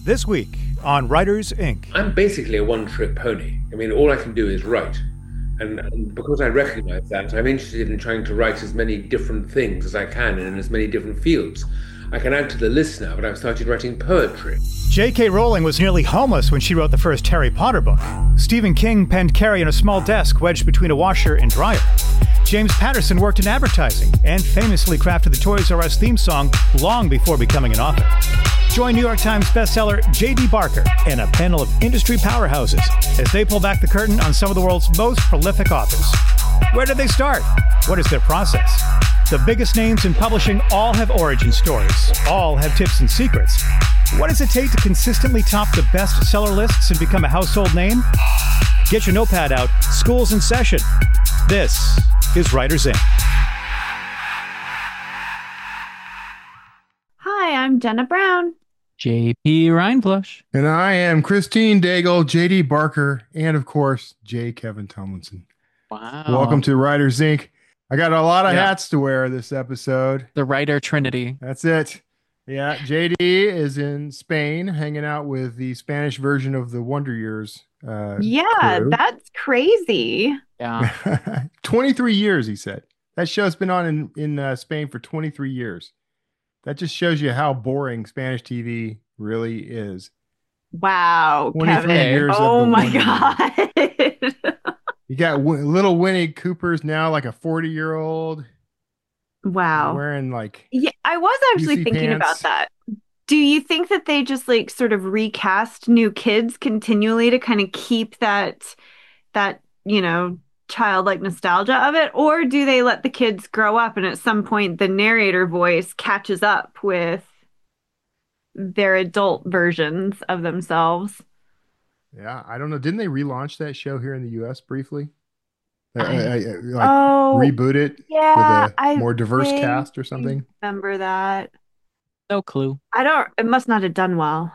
This week on Writers Inc. I'm basically a one-trick pony. I mean, all I can do is write. And because I recognize that, I'm interested in trying to write as many different things as I can in as many different fields. I can add to the list now, but I've started writing poetry. J.K. Rowling was nearly homeless when she wrote the first Harry Potter book. Stephen King penned Carrie in a small desk wedged between a washer and dryer. James Patterson worked in advertising and famously crafted the Toys R Us theme song long before becoming an author. Join New York Times bestseller J.D. Barker and a panel of industry powerhouses as they pull back the curtain on some of the world's most prolific authors. Where did they start? What is their process? The biggest names in publishing all have origin stories. All have tips and secrets. What does it take to consistently top the bestseller lists and become a household name? Get your notepad out. School's in session. This is Writers Inc. Hi, I'm Jenna Brown. JP Reinflush. And I am Christine Daigle, JD Barker, and of course, J. Kevin Tomlinson. Wow. Welcome to Writers Inc. I got a lot of hats to wear this episode. The writer trinity. That's it. Yeah, JD is in Spain hanging out with the Spanish version of the Wonder Years. Crew. That's crazy. Yeah. 23 years, he said. That show's been on in Spain for 23 years. That just shows you how boring Spanish TV really is. Wow, 23 Kevin. years of Oh the my Wonder Years. God. You got little Winnie Cooper's now like a 40-year-old. Wow. Wearing like... Yeah, I was actually UC thinking about pants. that. Do you think that they just like sort of recast new kids continually to kind of keep that, childlike nostalgia of it? Or do they let the kids grow up and at some point the narrator voice catches up with their adult versions of themselves? Yeah, I don't know. Didn't they relaunch that show here in the U.S. briefly? Oh, Reboot it yeah, with a more diverse vaguely cast or something? remember that. No clue. It must not have done well.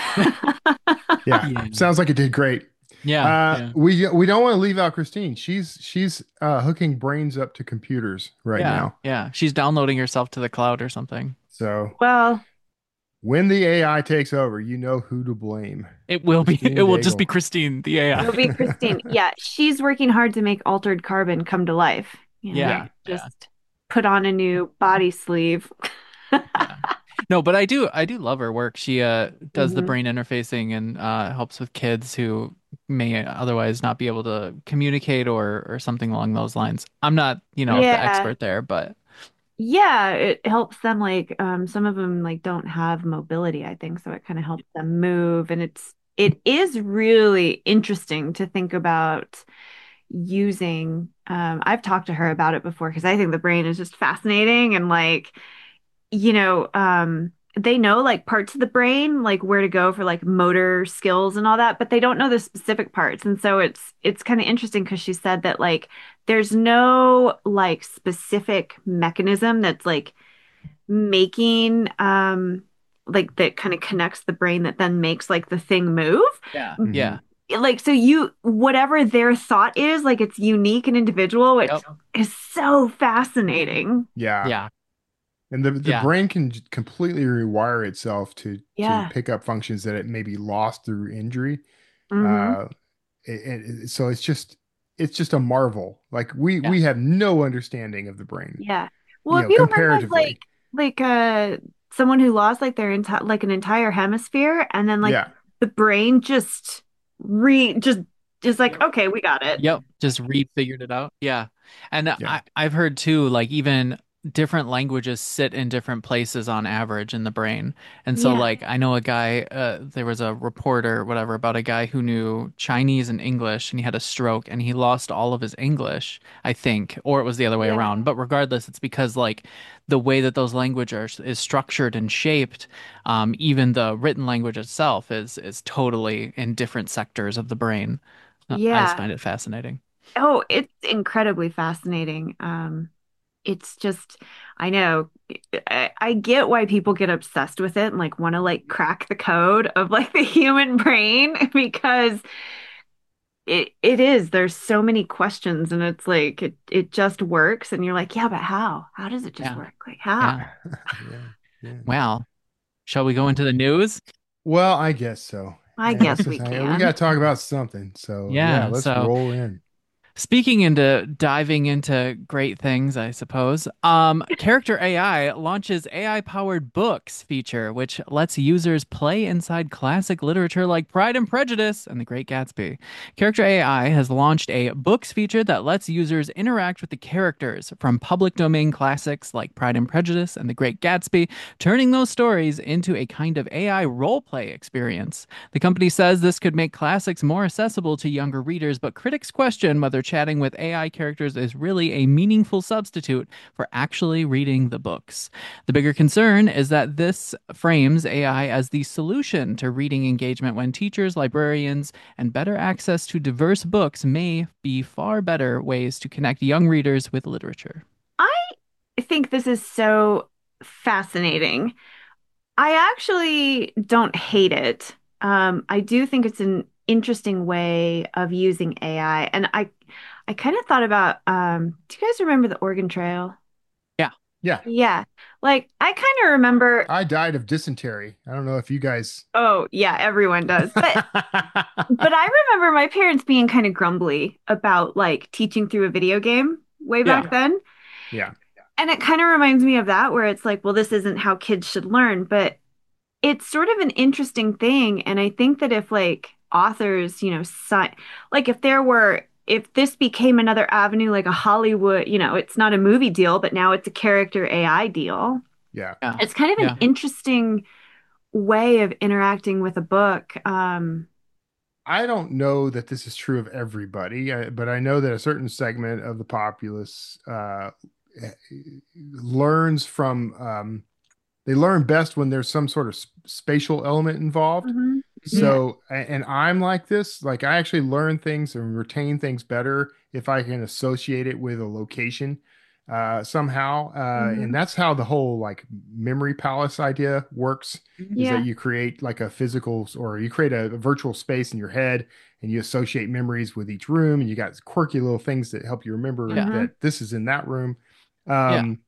Yeah, sounds like it did great. Yeah. We don't want to leave out Christine. She's hooking brains up to computers right now. Yeah. She's downloading herself to the cloud or something. So Well, when the AI takes over, you know who to blame. It will Christine it will just Daigle. be Christine, the AI. it'll be Christine. Yeah, she's working hard to make altered carbon come to life. Just put on a new body sleeve. No, but I do love her work. She does the Mhm. brain interfacing and helps with kids who may otherwise not be able to communicate or something along those lines. I'm not, the Yeah. expert there, but Yeah, it helps them like some of them like don't have mobility, I think, so it kind of helps them move, and it is really interesting to think about using I've talked to her about it before because I think the brain is just fascinating and like they know like parts of the brain, like where to go for like motor skills and all that, but they don't know the specific parts. And so it's kind of interesting because she said that like there's no like specific mechanism that's like making like that kind of connects the brain that then makes like the thing move. yeah. Mhm. Yeah. Like so you whatever their thought is, like it's unique and individual, which Yep. is so fascinating. Yeah. Yeah. And the Yeah. brain can completely rewire itself to Yeah. pick up functions that it maybe lost through injury. Mhm. So it's just a marvel. Like we have no understanding of the brain. Yeah. Well, if you have comparatively. like someone who lost like their entire like an entire hemisphere and then like Yeah. the brain just like okay, we got it. Yep, just refigured it out. Yeah. And Yeah. I've heard too, like even different languages sit in different places on average in the brain. And so Yeah. like I know a guy, there was a reporter, whatever, about a guy who knew Chinese and English and he had a stroke and he lost all of his English, I think, or it was the other way Yeah. around. But regardless, it's because like the way that those languages is structured and shaped, even the written language itself is totally in different sectors of the brain. I just Yeah. find it fascinating. Oh, it's incredibly fascinating. It's just, I know, I get why people get obsessed with it and like want to like crack the code of like the human brain because there's so many questions and it's like it just works and you're like, yeah, but how does it just Yeah. work? Like how? Yeah. Yeah. Wow. Shall we go into the news? Well, I guess so. I guess we We got can. to talk about something. So yeah, Yeah, let's so roll in. speaking into diving into great things, I suppose. Character AI launches AI-powered books feature, which lets users play inside classic literature like Pride and Prejudice and The Great Gatsby. Character AI has launched a books feature that lets users interact with the characters from public domain classics like Pride and Prejudice and The Great Gatsby, turning those stories into a kind of AI role-play experience. The company says this could make classics more accessible to younger readers, but critics question whether chatting with AI characters is really a meaningful substitute for actually reading the books. The bigger concern is that this frames AI as the solution to reading engagement when teachers, librarians, and better access to diverse books may be far better ways to connect young readers with literature. I think this is so fascinating. I actually don't hate it. I do think it's an interesting way of using AI. And I kind of thought about, do you guys remember the Oregon Trail? Yeah. Yeah, Yeah. Like I kind of remember, I died of dysentery. I don't know if you guys. oh yeah, everyone does. But I remember my parents being kind of grumbly about like teaching through a video game way back Yeah. then. Yeah, And it kind of reminds me of that, where it's like, well, this isn't how kids should learn, but it's sort of an interesting thing. And I think that if like authors, like if this became another avenue, like a Hollywood, it's not a movie deal, but now it's a character AI deal. yeah. Yeah. It's kind of an Yeah. interesting way of interacting with a book. I don't know that this is true of everybody, but I know that a certain segment of the populace learns from. They learn best when there's some sort of spatial element involved. Mhm. Yeah. So, and I'm like this, like I actually learn things and retain things better if I can associate it with a location somehow. And Mhm. that's how the whole like memory palace idea works, is that Yeah. you create like a physical or you create a virtual space in your head and you associate memories with each room and you got quirky little things that help you remember Yeah. Mhm. that this is in that room. Yeah. Um,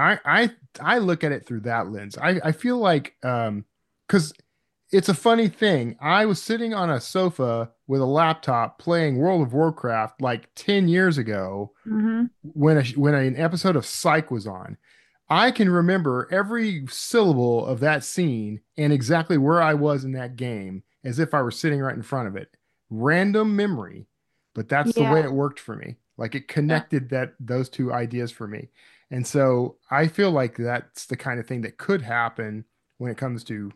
I look at it through that lens. I feel like because it's a funny thing. I was sitting on a sofa with a laptop playing World of Warcraft like 10 years ago Mhm. when an episode of Psych was on. I can remember every syllable of that scene and exactly where I was in that game as if I were sitting right in front of it. Random memory, but that's the way Yeah. it worked for me. Like it Yeah. connected that those two ideas for me. And so I feel like that's the kind of thing that could happen when it comes to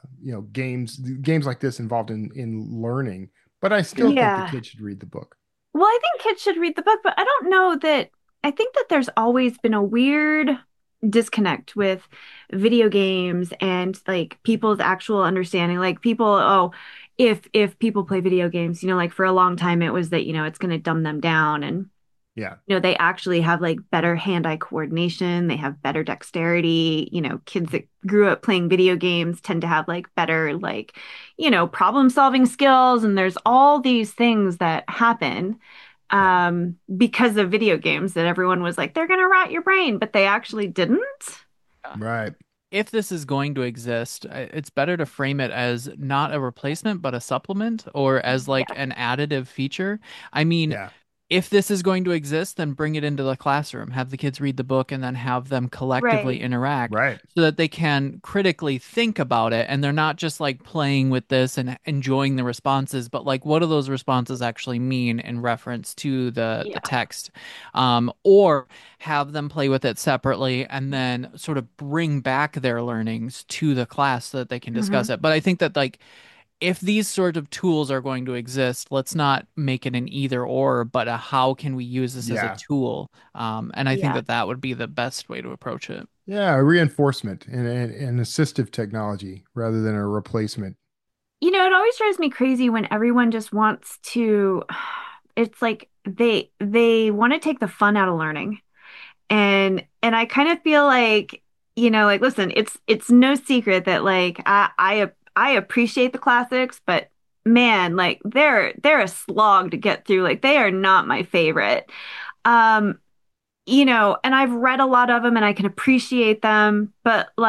games like this involved in learning. But I still think the Yeah. kid should read the book. Well, I think kids should read the book, but I don't know that I think that there's always been a weird disconnect with video games and like people's actual understanding. Like people, oh, if people play video games, like for a long time it was that, it's going to dumb them down and Yeah. they actually have like better hand-eye coordination, they have better dexterity. Kids that grew up playing video games tend to have like better like, problem-solving skills, and there's all these things that happen Yeah. because of video games that everyone was like, they're gonna rot your brain, but they actually didn't. Right. If this is going to exist, it's better to frame it as not a replacement, but a supplement or as like Yeah. an additive feature. I mean, Yeah. if this is going to exist, then bring it into the classroom, have the kids read the book, and then have them collectively Right. interact Right. so that they can critically think about it. And they're not just like playing with this and enjoying the responses, but like, what do those responses actually mean in reference to the Yeah. text? Or have them play with it separately and then sort of bring back their learnings to the class so that they can discuss Mhm. it. But I think that like, if these sort of tools are going to exist, let's not make it an either or, but a how can we use this as a Yeah. tool? And I think Yeah. that that would be the best way to approach it. Yeah. Reinforcement and assistive technology rather than a replacement. It always drives me crazy when everyone just wants to, it's like they want to take the fun out of learning. And I kind of feel like, like listen, it's no secret that like I appreciate the classics, but man, like they're a slog to get through. Like they are not my favorite. Um, and I've read a lot of them and I can appreciate them, but like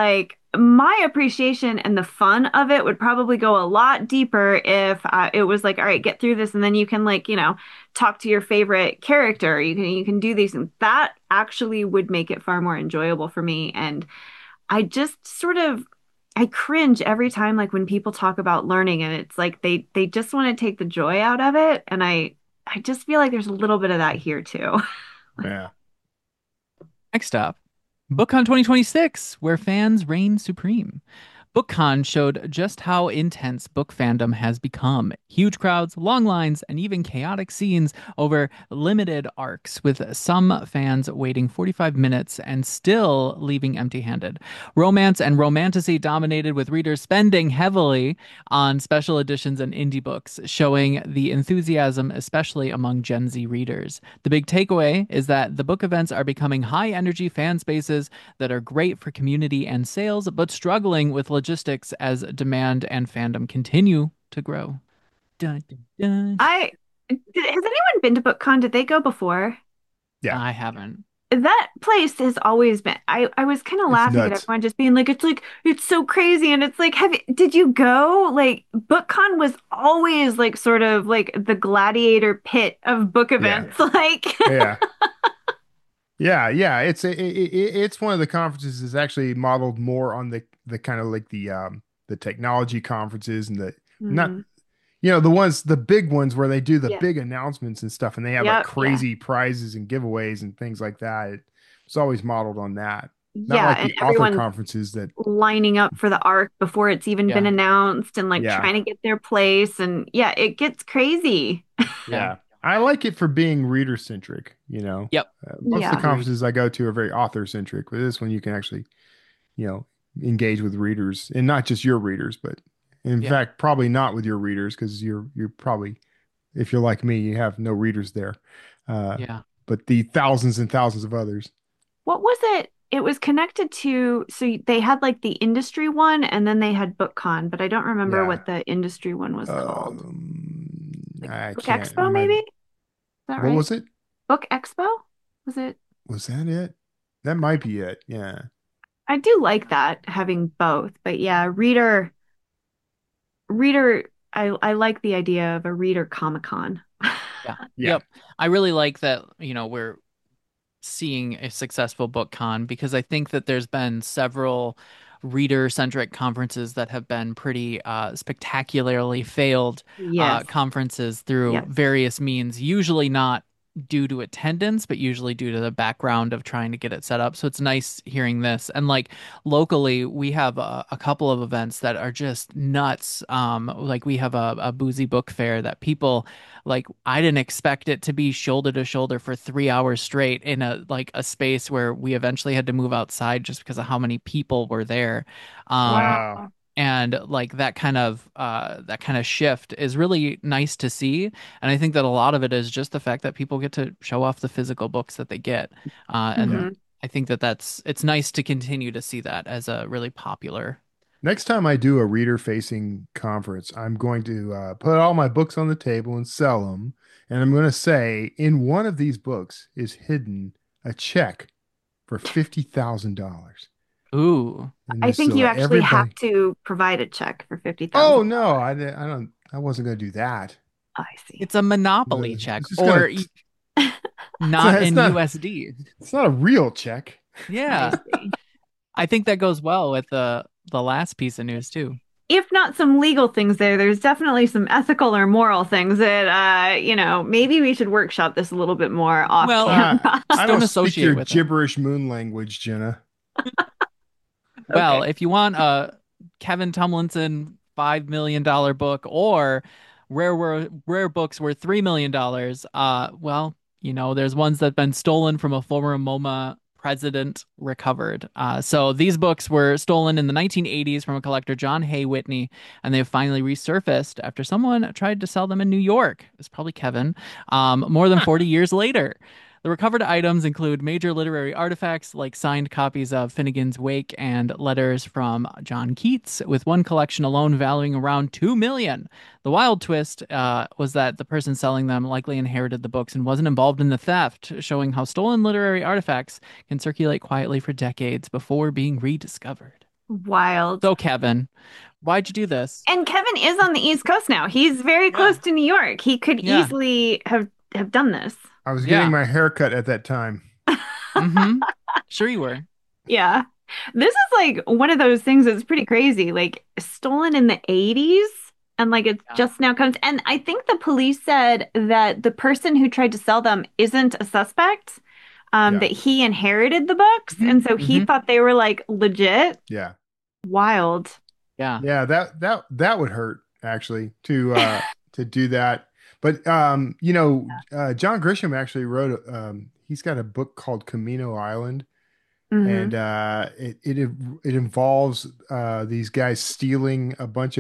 my appreciation and the fun of it would probably go a lot deeper if it was like, all right, get through this, and then you can like, talk to your favorite character. You can do these, and that actually would make it far more enjoyable for me. And I just sort of I cringe every time like when people talk about learning, and it's like they just want to take the joy out of it, and I just feel like there's a little bit of that here too. Yeah. Next up, BookCon 2026, where fans reign supreme. BookCon showed just how intense book fandom has become. Huge crowds, long lines, and even chaotic scenes over limited arcs, with some fans waiting 45 minutes and still leaving empty-handed. Romance and romantasy dominated, with readers spending heavily on special editions and indie books, showing the enthusiasm, especially among Gen Z readers. The big takeaway is that the book events are becoming high-energy fan spaces that are great for community and sales, but struggling with logistics as demand and fandom continue to grow. Dun, dun, dun. Has anyone been to BookCon? Did they go before? Yeah. I haven't. That place has always been. I was kind of It's laughing at nuts. everyone just being like it's so crazy, and it's like, did you go? Like BookCon was always like sort of like the gladiator pit of book Yeah. events. Like Yeah. Yeah. It's one of the conferences that's actually modeled more on the kind of like the technology conferences and the not Mhm. the big ones where they do the Yeah. big announcements and stuff, and they have like Yep, yeah. crazy prizes and giveaways and things like that. It's always modeled on that. Not Yeah, like and the author everyone conferences that, lining up for the arc before it's even been Yeah. announced and like yeah, trying to get their place, and yeah, it gets crazy. Yeah. yeah. I like it for being reader centric, Yep. Most of the Yeah. conferences I go to are very author centric, but this one you can actually, you know, engage with readers, and not just your readers, but in Yeah. fact, probably not with your readers, because you're probably, if you're like me, you have no readers there. Yeah. But the thousands and thousands of others. What was it? It was connected to, so they had like the industry one and then they had BookCon, but I don't remember Yeah. what the industry one was called. I Book can't. Expo, maybe? Is that What right? was it? Book Expo? Was it? Was that it? That might be it. Yeah. I do like that, having both, but yeah, reader, I like the idea of a reader Comic-Con. Yeah. Yeah. Yep. I really like that, we're seeing a successful book con, because I think that there's been several reader-centric conferences that have been pretty spectacularly failed Yes. conferences through Yes. various means, usually not due to attendance, but usually due to the background of trying to get it set up. So it's nice hearing this. And like locally, we have a couple of events that are just nuts. Like we have a boozy book fair that people like, I didn't expect it to be shoulder to shoulder for 3 hours straight in a space where we eventually had to move outside just because of how many people were there. Um, Wow. Wow. and like that kind of shift is really nice to see, and I think that a lot of it is just the fact that people get to show off the physical books that they get, and Yeah. Mhm. I think that it's nice to continue to see that as a really popular. Next time I do a reader facing conference, I'm going to put all my books on the table and sell them. And I'm going to say, in one of these books is hidden a check for $50,000. Ooh, And I just think so you actually have everybody. to provide a check for 50,000. Oh no, I don't. I wasn't going to do that. I see. it's a monopoly check, It's just or gonna. not It's in not. USD. It's not a real check. I Yeah, see. I think that goes well with the last piece of news too. If not some legal things there's definitely some ethical or moral things that, maybe we should workshop this a little bit more off Well, camera. I don't don't speak associate your with it. gibberish moon language, Jenna. Well, Okay. if you want a Kevin Tomlinson $5 million book, or rare books worth $3 million, well, there's ones that've been stolen from a former MoMA president recovered. So these books were stolen in the 1980s from a collector, John Hay Whitney, and they've finally resurfaced after someone tried to sell them in New York. It's probably Kevin. More than 40 years later. The recovered items include major literary artifacts like signed copies of Finnegan's Wake and letters from John Keats, with one collection alone valuing around $2 million. The wild twist was that the person selling them likely inherited the books and wasn't involved in the theft, showing how stolen literary artifacts can circulate quietly for decades before being rediscovered. Wild. So, Kevin, why'd you do this? And Kevin is on the East Coast now. He's very Yeah. close to New York. He could Yeah. easily have done this. I was getting Yeah. my hair cut at that time. Mm-hmm. Sure you were. Yeah. This is like one of those things that's pretty crazy. Like stolen in the 80s and like it's Yeah. just now comes. And I think the police said that the person who tried to sell them isn't a suspect, Yeah. that he inherited the books. And so he Mhm. thought they were like legit. Yeah. Wild. Yeah. Yeah, that would hurt actually to do that. But John Grisham actually wrote he's got a book called Camino Island, Mhm. and it involves these guys stealing a bunch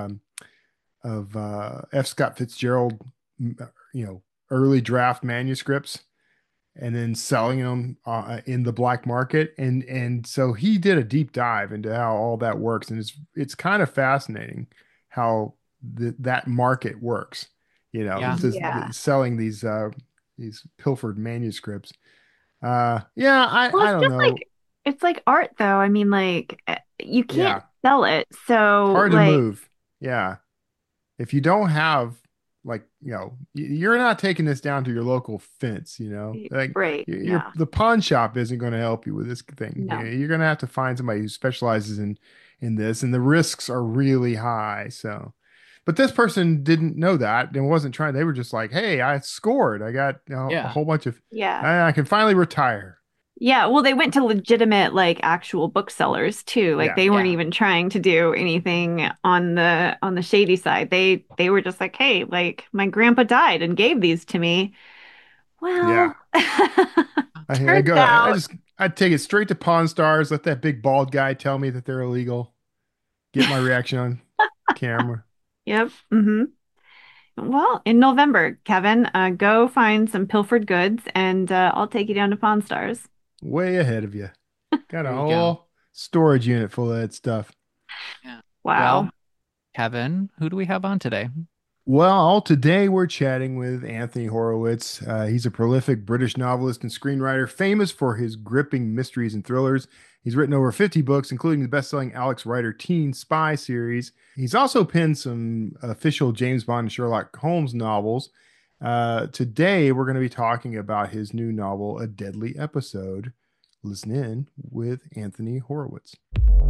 of F. Scott Fitzgerald, you know, early draft manuscripts, and then selling them in the black market. And so he did a deep dive into how all that works, and it's kind of fascinating how that market works. You know, Yeah. Yeah. selling these pilfered manuscripts. Yeah, Well, I it's don't just know. like it's like art though. I mean, like you Yeah, can't sell it. So hard to like move. Yeah, if you don't have like you're not taking this down to your local fence, like right. Yeah. the pawn shop isn't going to help you with this thing. No. You're going to have to find somebody who specializes in this, and the risks are really high. So, but this person didn't know that and wasn't trying. They were just like, hey, I scored, I got a Yeah. whole bunch of Yeah. I can finally retire. Yeah, well, they went to legitimate, like actual booksellers too. Like Yeah, they weren't Yeah. even trying to do anything on the shady side. They were just like, hey, like my grandpa died and gave these to me. yeah. Well, I turns go. out, I'd take it straight to Pawn Stars. Let that big bald guy tell me that they're illegal. Get my reaction on camera. yep. Well, in November, Kevin, go find some pilfered goods and I'll take you down to Pawn Stars. Way ahead of you. Got a There you go. whole storage unit full of that stuff. Yeah. Wow. Well, Kevin, who do we have on today? Well, today we're chatting with Anthony Horowitz. He's a prolific British novelist and screenwriter, famous for his gripping mysteries and thrillers. He's written over 50 books, including the best-selling Alex Rider teen spy series. He's also penned some official James Bond and Sherlock Holmes novels. Today, we're going to be talking about his new novel, A Deadly Episode. Listen in with Anthony Horowitz.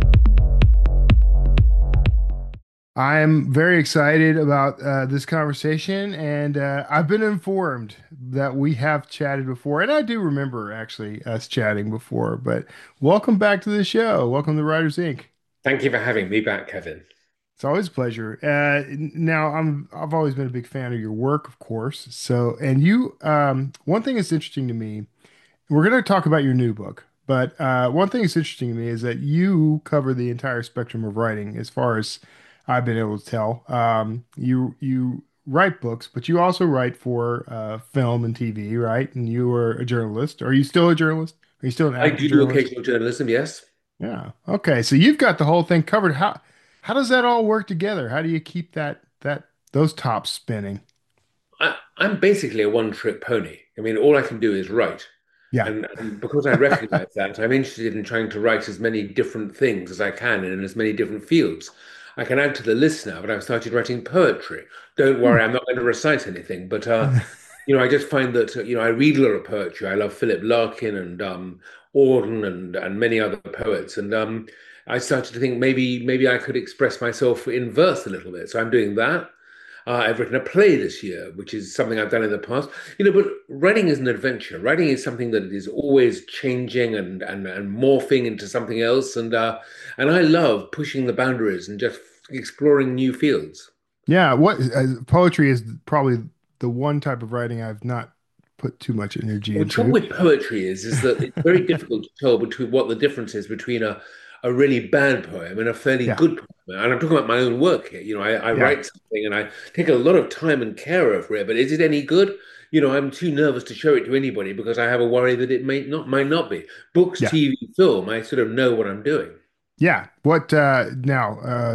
I'm very excited about this conversation, and I've been informed that we have chatted before, and I do remember actually us chatting before. But welcome back to the show. Welcome to Writers Inc. Thank you for having me back, Kevin. It's always a pleasure. Now, I've always been a big fan of your work, of course. So, and you, one thing that's interesting to me, we're going to talk about your new book, but one thing that's interesting to me is that you cover the entire spectrum of writing, as far as I've been able to tell. You write books, but you also write for film and TV, right? And you were a journalist. Are you still a journalist? Are you still an I active do journalist? occasional journalism, yes. Yeah. Okay. So you've got the whole thing covered. How does that all work together? How do you keep those tops spinning? I'm basically a one-trick pony. I mean, all I can do is write. Yeah. And because I recognize that, I'm interested in trying to write as many different things as I can and in as many different fields. I can add to the list now, but I've started writing poetry. Don't Hmm. worry, I'm not going to recite anything, but I just find that I read a lot of poetry. I love Philip Larkin and Auden and many other poets, and I started to think maybe I could express myself in verse a little bit. So I'm doing that. I've written a play this year, which is something I've done in the past. But writing is an adventure. Writing is something that is always changing and morphing into something else. And I love pushing the boundaries and just exploring new fields. Yeah. Poetry is probably the one type of writing I've not put too much energy Well, the trouble into. with poetry is that it's very difficult to tell between what the difference is between a really bad poem and a fairly Yeah. good poem. And I'm talking about my own work here. I Yeah. write something and I take a lot of time and care over it, but is it any good? I'm too nervous to show it to anybody because I have a worry that it might not be. Books, Yeah. TV, film, I sort of know what I'm doing. Yeah. What now?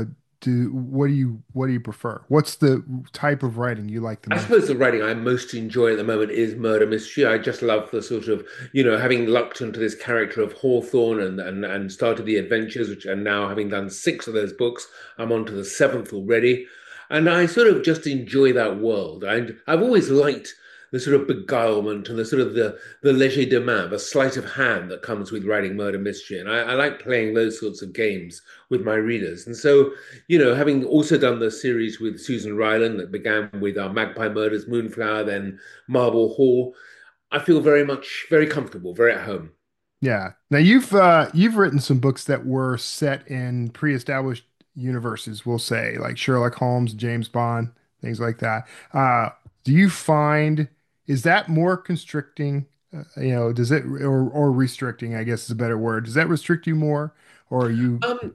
what do you prefer? What's the type of writing you like the I most? suppose the writing I most enjoy at the moment is murder mystery. I just love the sort of, having lucked into this character of Hawthorne and started the adventures, which and now having done six of those books, I'm on to the seventh already. And I sort of just enjoy that world. I've always liked the sort of beguilement and the sort of the léger de main, the sleight of hand that comes with writing murder mystery. And I like playing those sorts of games with my readers. And so having also done the series with Susan Ryland that began with Magpie Murders, Moonflower, then Marble Hall, I feel very comfortable, very at home. Yeah. Now you've written some books that were set in pre-established universes, we'll say, like Sherlock Holmes, James Bond, things like that. Do you find is that more constricting? Does it or restricting, I guess is a better word. Does that restrict you more, or are you? Um,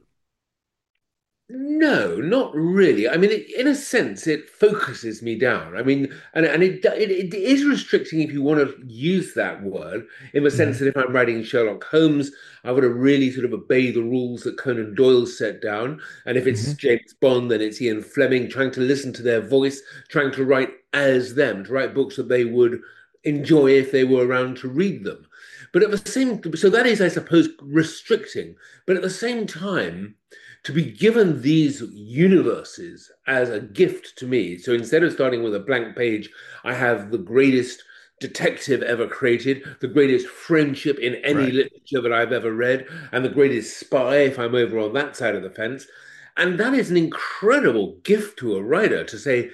No, not really. I mean, in a sense, it focuses me down. I mean, and it is restricting if you want to use that word, in the sense Mhm, that if I'm writing Sherlock Holmes, I've got to really sort of obey the rules that Conan Doyle set down. And if it's mhm. James Bond, then it's Ian Fleming, trying to listen to their voice, trying to write as them, to write books that they would enjoy if they were around to read them. But at the same, so that is, I suppose, restricting. But at the same time, to be given these universes as a gift to me. So instead of starting with a blank page, I have the greatest detective ever created, the greatest friendship in any Right. literature that I've ever read, and the greatest spy if I'm over on that side of the fence. And that is an incredible gift to a writer to say,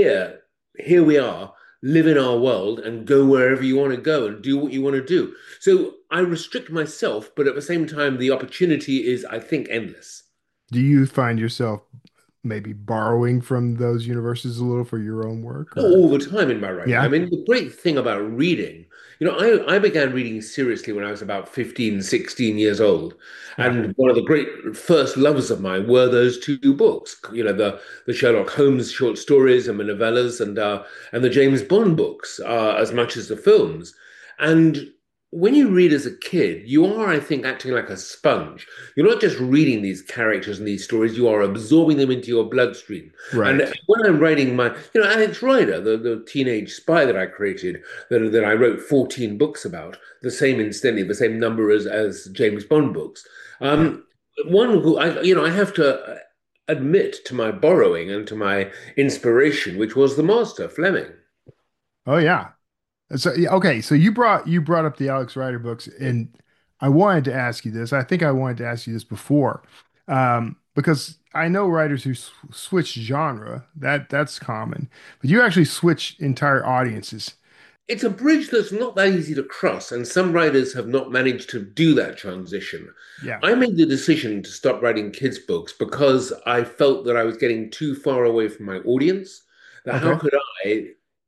here we are, live in our world and go wherever you want to go and do what you want to do. So I restrict myself, but at the same time, the opportunity is, I think, endless. Do you find yourself maybe borrowing from those universes a little for your own work, or? All the time in my writing. I Yeah. mean, the great thing about reading, I began reading seriously when I was about 15, 16 years old. Yeah. And one of the great first loves of mine were those two books, the Sherlock Holmes short stories and the novellas and the James Bond books, as much as the films. And when you read as a kid, you are, I think, acting like a sponge. You're not just reading these characters and these stories, you are absorbing them into your bloodstream. And Right. when I'm writing Alex Rider, the teenage spy that I created, that I wrote 14 books about, the same incidentally, the same number as James Bond books. Yeah. Um, one who I have to admit to my borrowing and to my inspiration, which was the master, Fleming. Oh yeah. So yeah, okay, so you brought up the Alex Rider books, and I wanted to ask you this. I think I wanted to ask you this before, because I know writers who switch genre. That's common, but you actually switch entire audiences. It's a bridge that's not that easy to cross, and some writers have not managed to do that transition. Yeah. I made the decision to stop writing kids' books because I felt that I was getting too far away from my audience. That how Okay. could I,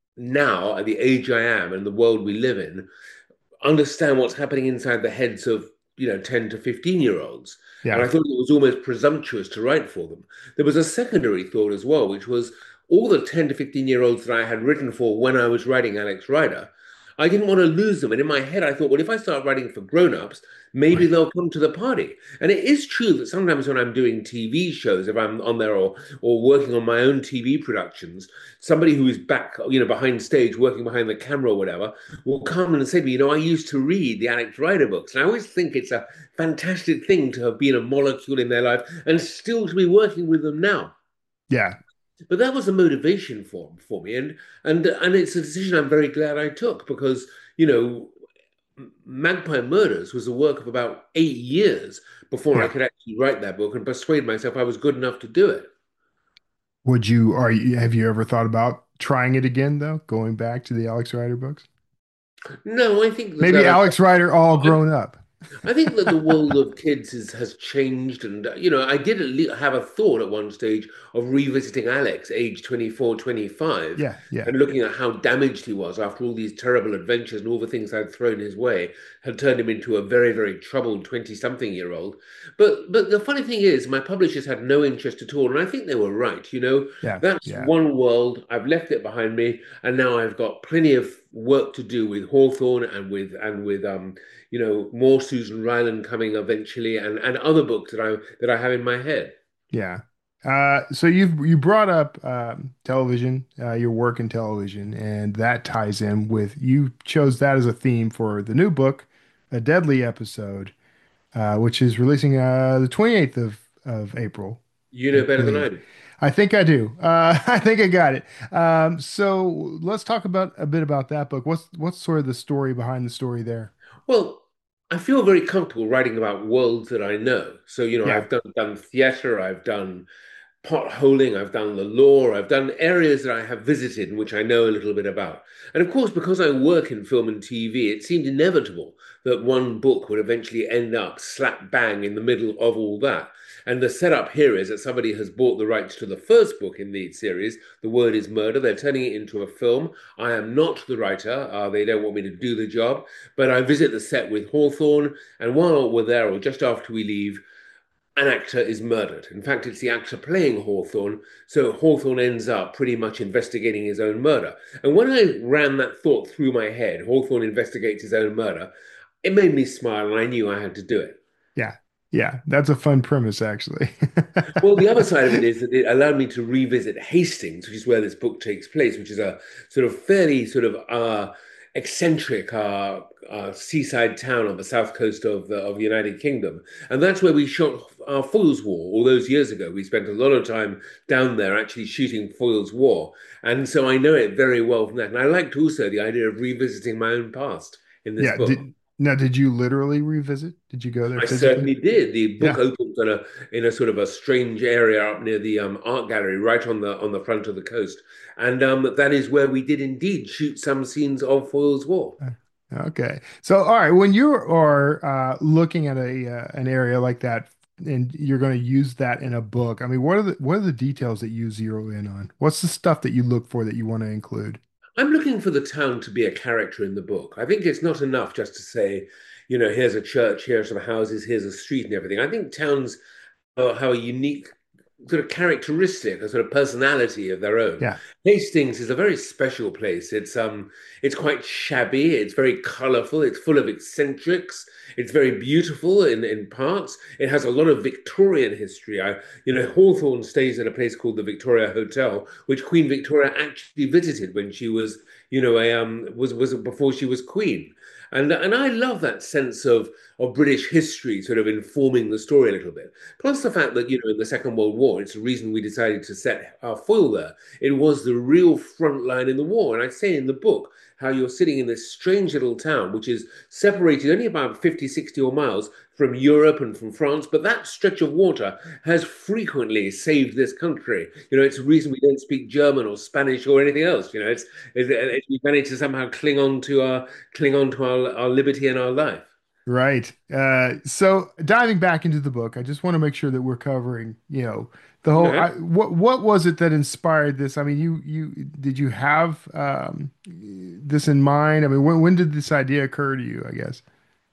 now at the age I am and the world we live in, understand what's happening inside the heads of 10 to 15-year olds? And I Yeah. thought it was almost presumptuous to write for them. There was a secondary thought as well, which was all the 10 to 15-year olds that I had written for when I was writing Alex Rider. I didn't want to lose them. And in my head, I thought, well, if I start writing for grown-ups, maybe Right. they'll come to the party. And it is true that sometimes when I'm doing TV shows, if I'm on there or working on my own TV productions, somebody who is back, behind stage, working behind the camera or whatever, will come and say to me, I used to read the Alex Rider books. And I always think it's a fantastic thing to have been a molecule in their life and still to be working with them now. Yeah. But that was a motivation for me, and it's a decision I'm very glad I took because you know Magpie Murders was a work of about 8 years before I Yeah. could actually write that book and persuade myself I was good enough to do it. Have you ever thought about trying it again though, going back to the Alex Rider books? No, I think Maybe that Alex Rider all grown up. I think that the world of kids has changed, and I did have a thought at one stage of revisiting Alex, age 24, 25, Yeah. Yeah. and looking at how damaged he was after all these terrible adventures and all the things I'd thrown his way had turned him into a very, very troubled 20-something-year-old. But the funny thing is, my publishers had no interest at all, and I think they were right. Yeah. That's Yeah. one world. I've left it behind me, and now I've got plenty of work to do with Hawthorne and with more Susan Ryland coming eventually, and other books that I have in my head. Yeah. So you brought up television, your work in television, and that ties in with you chose that as a theme for the new book, A Deadly Episode, which is releasing the 28th of April, You I know better than I believe. do. I think I do. I think I got it. So let's talk about a bit about that book. What's sort of the story behind the story there? Well, I feel very comfortable writing about worlds that I know. So, Yeah, I've done theater, I've done potholing, I've done the law, I've done areas that I have visited and which I know a little bit about. And of course, because I work in film and TV, it seemed inevitable that one book would eventually end up slap bang in the middle of all that. And the setup here is that somebody has bought the rights to the first book in the series, The Word is Murder. They're turning it into a film. I am not the writer. They don't want me to do the job. But I visit the set with Hawthorne. And while we're there, or just after we leave, an actor is murdered. In fact, it's the actor playing Hawthorne. So Hawthorne ends up pretty much investigating his own murder. And when I ran that thought through my head, Hawthorne investigates his own murder, it made me smile and I knew I had to do it. yeah, yeah. That's a fun premise, actually. Well, the other side of it is that it allowed me to revisit Hastings, which is where this book takes place, which is a sort of fairly sort of eccentric seaside town on the south coast of the United Kingdom, and that's where we shot our Foyle's War all those years ago. We spent a lot of time down there actually shooting Foyle's War, and so I know it very well from that. And I liked also the idea of revisiting my own past in this Yeah. book. Did you literally revisit? Did you go there I physically? certainly did. The book Yeah. opens in a sort of a strange area up near the art gallery, right on the front of the coast, and that is where we did indeed shoot some scenes of Foyle's War. Okay. So, all right, when you are looking at a an area like that and you're going to use that in a book, I mean, what are the details that you zero in on? What's the stuff that you look for that you want to include? I'm looking for the town to be a character in the book. I think it's not enough just to say, here's a church, here's some houses, here's a street and everything. I think towns have a unique sort of characteristic, a sort of personality of their own. Yeah. Hastings is a very special place. It's quite shabby, it's very colorful, it's full of eccentrics, it's very beautiful in parts. It has a lot of Victorian history. Hawthorne stays at a place called the Victoria Hotel, which Queen Victoria actually visited when she was, a was before she was queen. And I love that sense of British history sort of informing the story a little bit. Plus the fact that, in the Second World War, it's the reason we decided to set our foil there. It was the real front line in the war. And I say in the book how you're sitting in this strange little town, which is separated only about 50, 60 or miles from Europe and from France. But that stretch of water has frequently saved this country. It's the reason we don't speak German or Spanish or anything else. We managed to somehow cling on to our liberty and our life. Right. So diving back into the book, I just want to make sure that we're covering, the whole, Yeah. what was it that inspired this? I mean, did you have this in mind? I mean, when did this idea occur to you, I guess?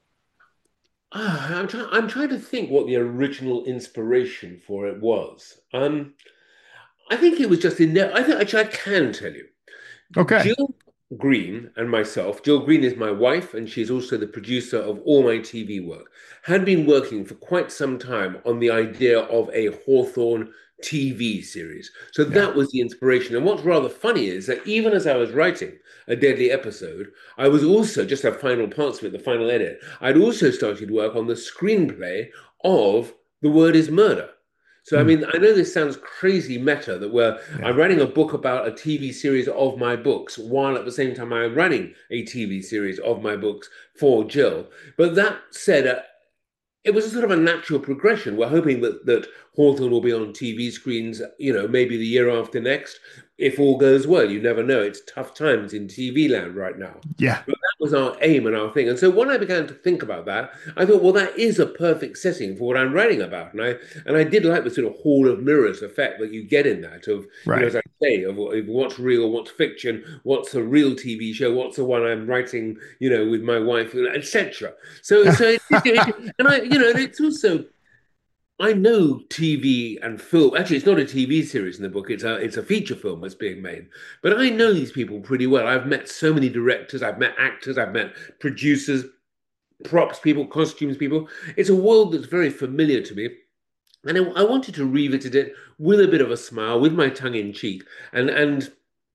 I'm trying to think what the original inspiration for it was. I think it was just in there. I think actually I can tell you. Okay. Jill Green and myself, Jill Green is my wife, and she's also the producer of all my TV work, had been working for quite some time on the idea of a Hawthorne TV series. So Yeah. that was the inspiration. And what's rather funny is that even as I was writing a deadly episode, I was also, just the final parts of it, the final edit, I'd also started work on the screenplay of The Word is Murder. So, I Hmm. mean, I know this sounds crazy meta that Yeah. I'm writing a book about a TV series of my books, while at the same time I'm running a TV series of my books for Jill. But that said, it was a sort of a natural progression. We're hoping that Hawthorne will be on TV screens, maybe the year after next, if all goes well. You never know. It's tough times in TV land right now. Yeah. But that was our aim and our thing. And so when I began to think about that, I thought, well, that is a perfect setting for what I'm writing about. And I did like the sort of hall of mirrors effect that you get in that of, Right. as I say, of what's real, what's fiction, what's a real TV show, what's the one I'm writing, with my wife, etc. And it's also, I know TV and film. Actually, it's not a TV series in the book. It's a feature film that's being made. But I know these people pretty well. I've met so many directors. I've met actors. I've met producers, props people, costumes people. It's a world that's very familiar to me. And I wanted to revisit it with a bit of a smile, with my tongue in cheek, and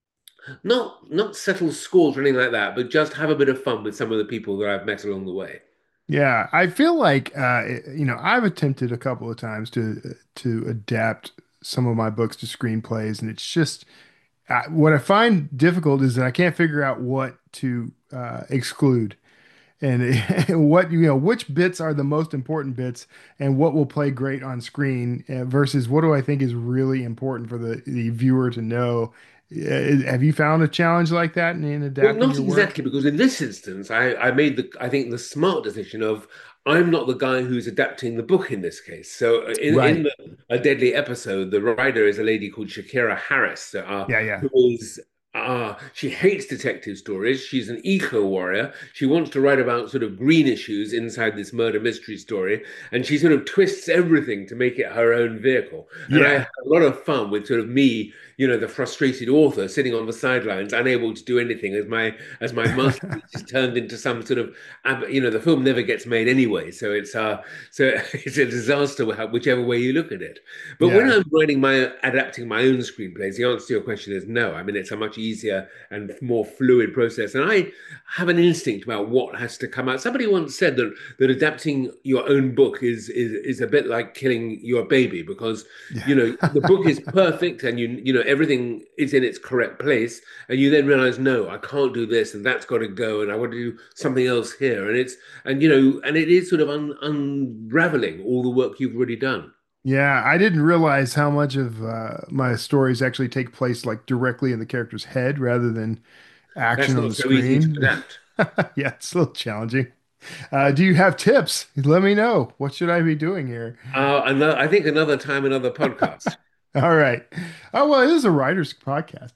not settle scores or anything like that, but just have a bit of fun with some of the people that I've met along the way. Yeah, I feel like I've attempted a couple of times to adapt some of my books to screenplays, and it's just what I find difficult is that I can't figure out what to exclude and what which bits are the most important bits and what will play great on screen versus what do I think is really important for the viewer to know. Have you found a challenge like that in Well, adapting not your work? exactly, because in this instance, I made I think the smart decision of I'm not the guy who's adapting the book in this case. So in Right. A Deadly Episode, the writer is a lady called Shakira Harris, Yeah, yeah. who is she hates detective stories. She's an eco warrior. She wants to write about sort of green issues inside this murder mystery story, and she sort of twists everything to make it her own vehicle. And I had Yeah. a lot of fun with sort of me, the frustrated author sitting on the sidelines, unable to do anything as my masterpiece is turned into some sort of, the film never gets made anyway, so so it's a disaster whichever way you look at it. But when Yeah. I'm adapting my own screenplays, the answer to your question is no. I mean, it's a much easier and more fluid process, and I have an instinct about what has to come out. Somebody once said that adapting your own book is a bit like killing your baby because Yeah. the book is perfect and everything is in its correct place, and you then realize, no, I can't do this, and that's got to go, and I want to do something else here, and it is sort of unraveling all the work you've already done. Yeah, I didn't realize how much of my stories actually take place like directly in the character's head rather than That's action on not the so easy to screen. adapt. Yeah, it's a little challenging. Do you have tips? Let me know. What should I be doing here? I think another time, another podcast. All right. Oh, well, it is a writer's podcast.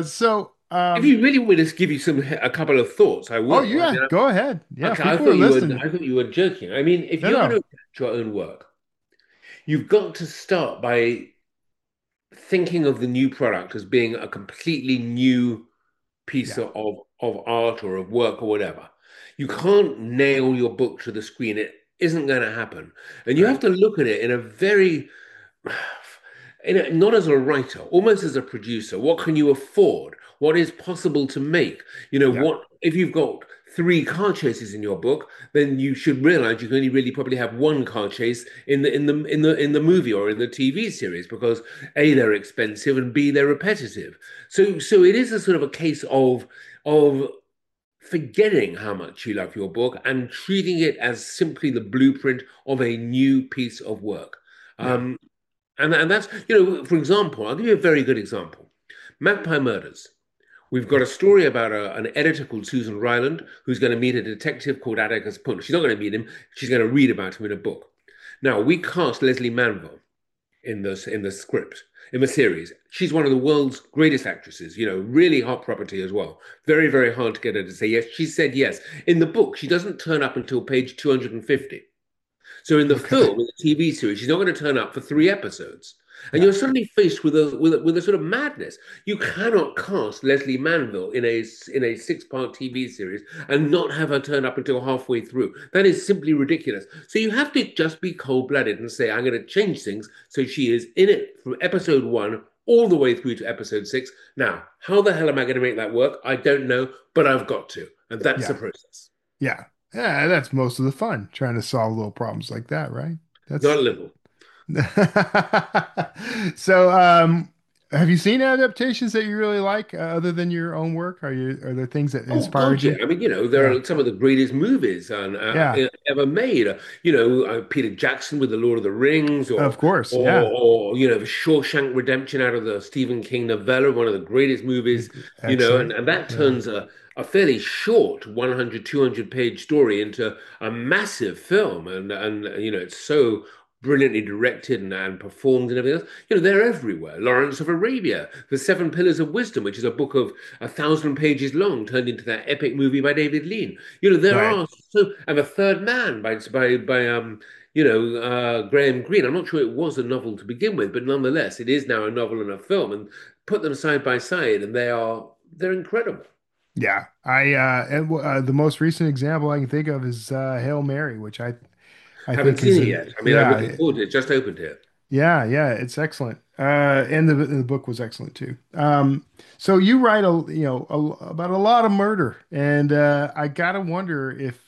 If you really want me to give you a couple of thoughts, I Oh, will. I yeah, mean, go ahead. Yeah, okay, people are listening. I thought you were joking. I mean, if No, you're going to no. adapt your own work, you've got to start by thinking of the new product as being a completely new piece Yeah, of art or of work or whatever. You can't nail your book to the screen. It isn't going to happen. And you have right. to look at it in a very, not as a writer, almost as a producer. What can you afford? What is possible to make? Yeah, What if you've got three car chases in your book, then you should realize you can only really probably have one car chase in the movie or in the TV series because A, they're expensive and B, they're repetitive. So it is a sort of a case of forgetting how much you love your book and treating it as simply the blueprint of a new piece of work. yeah. Um, and that's, for example, I'll give you a very good example. Magpie Murders. We've got a story about an editor called Susan Ryland who's going to meet a detective called Atticus Punch. She's not going to meet him, she's going to read about him in a book. Now, we cast Leslie Manville in the script in the series. She's one of the world's greatest actresses. Really hot property as well. Very very hard to get her to say yes. She said yes. In the book, she doesn't turn up until page 250. So in the Okay. film, in the TV series, she's not going to turn up for three episodes. And Yeah, you're suddenly faced with a sort of madness. You cannot cast Leslie Manville in a six-part TV series and not have her turn up until halfway through. That is simply ridiculous. So you have to just be cold-blooded and say, I'm going to change things so she is in it from episode one all the way through to episode six. Now, how the hell am I going to make that work? I don't know, but I've got to. And that's the yeah, process. yeah. Yeah, that's most of the fun, trying to solve little problems like that, right? Not That's a little. so. Have you seen adaptations that you really like other than your own work? Are there things that Oh inspired God, yeah. you? I mean, there Yeah, are some of the greatest movies yeah, ever made. Peter Jackson with The Lord of the Rings, of course. Yeah, or the Shawshank Redemption out of the Stephen King novella, one of the greatest movies. excellent. And that Yeah, turns a fairly short 100, 200 page story into a massive film, and it's so brilliantly directed and performed and everything else. They're everywhere. Lawrence of Arabia, The Seven Pillars of Wisdom, which is a book of 1,000 pages long, turned into that epic movie by David Lean. There right. are and The Third Man by Graham Greene. I'm not sure it was a novel to begin with, but nonetheless, it is now a novel and a film. And put them side by side, and they're incredible. Yeah, the most recent example I can think of is Hail Mary, which I Haven't think seen is it a yet. I mean, I'm looking yeah. forward to it. Just opened here. Yeah, yeah, it's excellent. And the book was excellent too. So you write about a lot of murder, and I gotta wonder if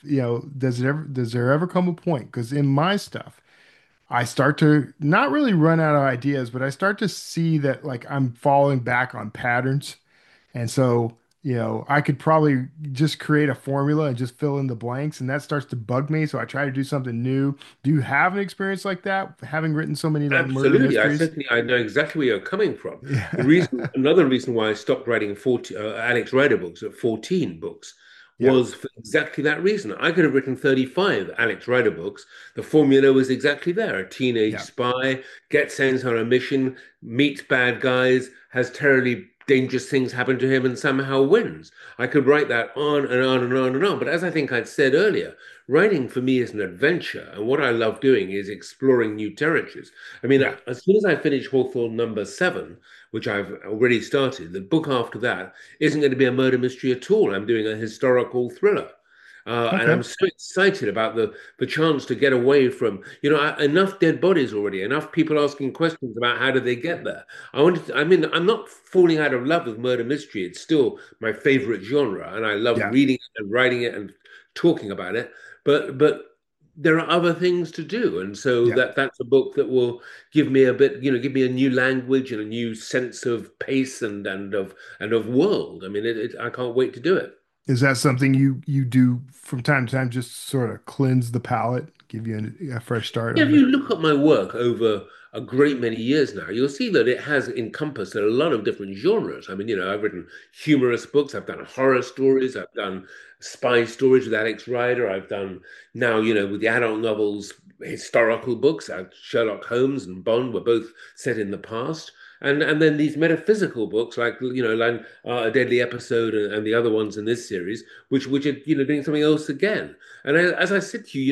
does there ever come a point? Because in my stuff, I start to not really run out of ideas, but I start to see that like I'm falling back on patterns. And so, I could probably just create a formula and just fill in the blanks, and that starts to bug me. So I try to do something new. Do you have an experience like that, having written so many like murder Absolutely. mysteries? I know exactly where you're coming from. Yeah. Another reason why I stopped writing 40, Alex Rider books at 14 books Yeah. was for exactly that reason. I could have written 35 Alex Rider books. The formula was exactly there. A teenage Yeah. spy gets sent on a mission, meets bad guys, has terribly dangerous things happen to him, and somehow wins. I could write that on and on and on and on. But as I think I'd said earlier, writing for me is an adventure. And what I love doing is exploring new territories. I mean, Yeah. as soon as I finish Hawthorne number 7, which I've already started, the book after that isn't going to be a murder mystery at all. I'm doing a historical thriller. And Okay. I'm so excited about the chance to get away from, enough dead bodies already, enough people asking questions about how did they get there. I mean, I'm not falling out of love with murder mystery. It's still my favorite genre, and I love Yeah. reading it and writing it and talking about it. But there are other things to do, and so Yeah. that's a book that will give me a bit, give me a new language and a new sense of pace and of world. I mean, I can't wait to do it. Is that something you do from time to time, just sort of cleanse the palate, give you a fresh start Yeah, if on it? you look at my work over a great many years now, you'll see that it has encompassed a lot of different genres. I mean, I've written humorous books, I've done horror stories, I've done spy stories with Alex Rider, I've done now, with the adult novels, historical books. Sherlock Holmes and Bond were both set in the past. And then these metaphysical books like A Deadly Episode and the other ones in this series, which are doing something else again. And as I said to you,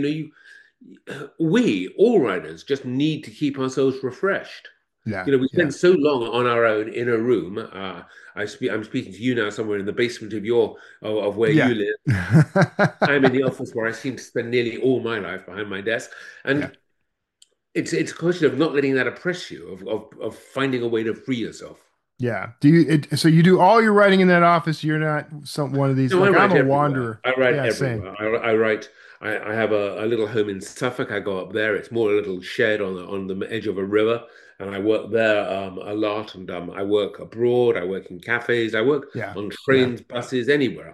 we, all writers, just need to keep ourselves refreshed. Yeah. We Yeah. spend so long on our own in a room. I'm speaking to you now somewhere in the basement of where you Yeah. live. I'm in the office where I seem to spend nearly all my life behind my desk. Yeah. And it's a question of not letting that oppress you, of finding a way to free yourself. Yeah. So you do all your writing in that office. You're not one of these, No, I like I'm write a everywhere. wanderer. I write Yeah, same. everywhere. I write. I have a little home in Suffolk. I go up there. It's more a little shed on the edge of a river, and I work there a lot. And I work abroad. I work in cafes. I work Yeah. on Yeah. trains, buses, anywhere.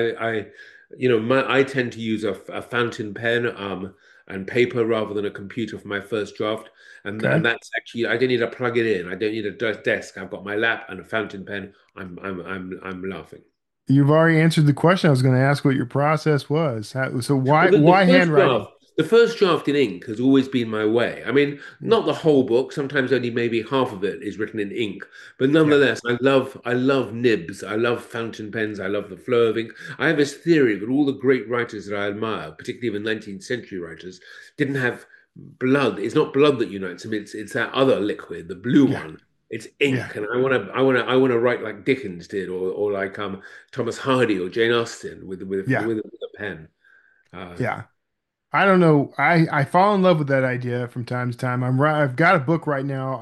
I tend to use a fountain pen and paper rather than a computer for my first draft. And Okay. that's actually, I don't need to plug it in. I don't need a desk. I've got my lap and a fountain pen. I'm laughing. You've already answered the question I was going to ask what your process was. So why Well, the why first handwriting? draft, the first draft in ink has always been my way. I mean, Yeah. not the whole book. Sometimes only maybe half of it is written in ink. But Yeah. nonetheless, I love nibs. I love fountain pens. I love the flow of ink. I have this theory that all the great writers that I admire, particularly the 19th century writers, didn't have blood. It's not blood that unites them. It's that other liquid, the blue Yeah. one. It's Yeah. ink, and I want to write like Dickens did, or like Thomas Hardy or Jane Austen Yeah. with a pen. Uh, Yeah. I don't know. I fall in love with that idea from time to time. I've got a book right now.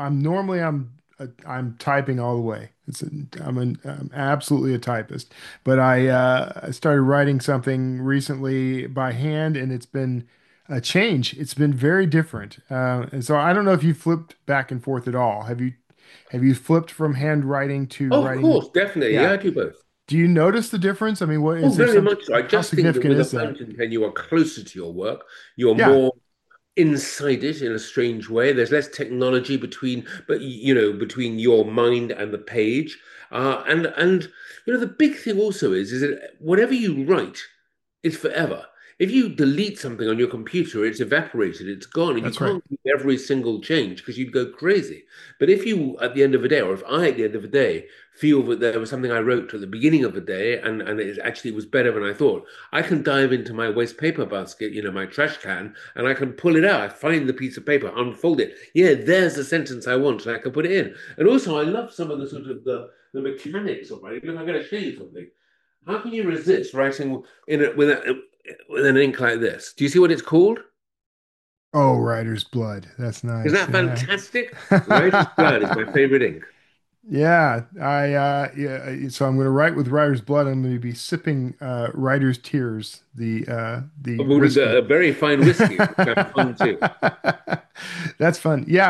I'm typing all the way. I'm absolutely a typist. But I started writing something recently by hand, and it's been a change. It's been very different. And so I don't know if you flipped back and forth at all. Have you flipped from handwriting to Oh, of writing? course, definitely. Yeah, Yeah. I do both. Do you notice the difference? I mean, what Oh, is there very something? much so. I How just think that significant with a is that? fountain pen, you are closer to your work. You're Yeah. more inside it in a strange way. There's less technology between your mind and the page. And the big thing also is that whatever you write is forever. If you delete something on your computer, it's evaporated, it's gone, and you That's right. can't keep every single change because you'd go crazy. But if you, at the end of the day, or if I, at the end of the day, feel that there was something I wrote at the beginning of the day and it actually was better than I thought, I can dive into my waste paper basket, my trash can, and I can pull it out. I find the piece of paper, unfold it. Yeah, there's the sentence I want, and I can put it in. And also, I love some of the sort of the mechanics of writing. Look, I'm going to show you something. How can you resist writing with an ink like this? Do you see what it's called? Oh, Writer's Blood. That's Isn't nice. that Yeah. fantastic? Writer's Blood is my favorite ink. Yeah, yeah, so I'm going to write with Writer's Blood. I'm going to be sipping Writer's Tears, the Well, whiskey. a very fine whiskey, which I'm fun too. That's fun. Yeah,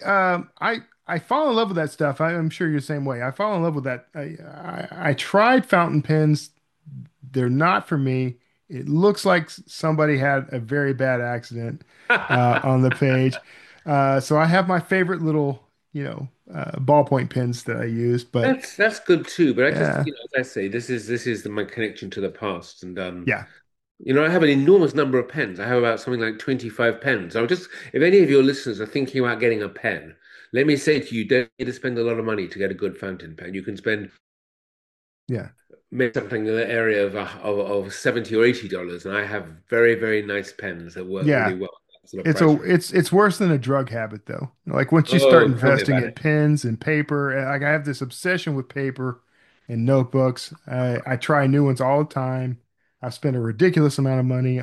I fall in love with that stuff. I'm sure you're the same way. I fall in love with that. I tried fountain pens. They're not for me. It looks like somebody had a very bad accident on the page. So I have my favorite little, ballpoint pens that I use. But That's good too, but I just, yeah, as I say, this is my connection to the past, and yeah, I have an enormous number of pens. I have about something like 25 pens. If any of your listeners are thinking about getting a pen, let me say to you, don't need to spend a lot of money to get a good fountain pen. You can spend yeah, maybe something in the area of $70 or $80, and I have very, very nice pens that work really yeah. well at that sort of It's price a range. it's worse than a drug habit though. Like once you start Oh, tell me investing about in it. pens and paper, like I have this obsession with paper and notebooks. I try new ones all the time. I've spent a ridiculous amount of money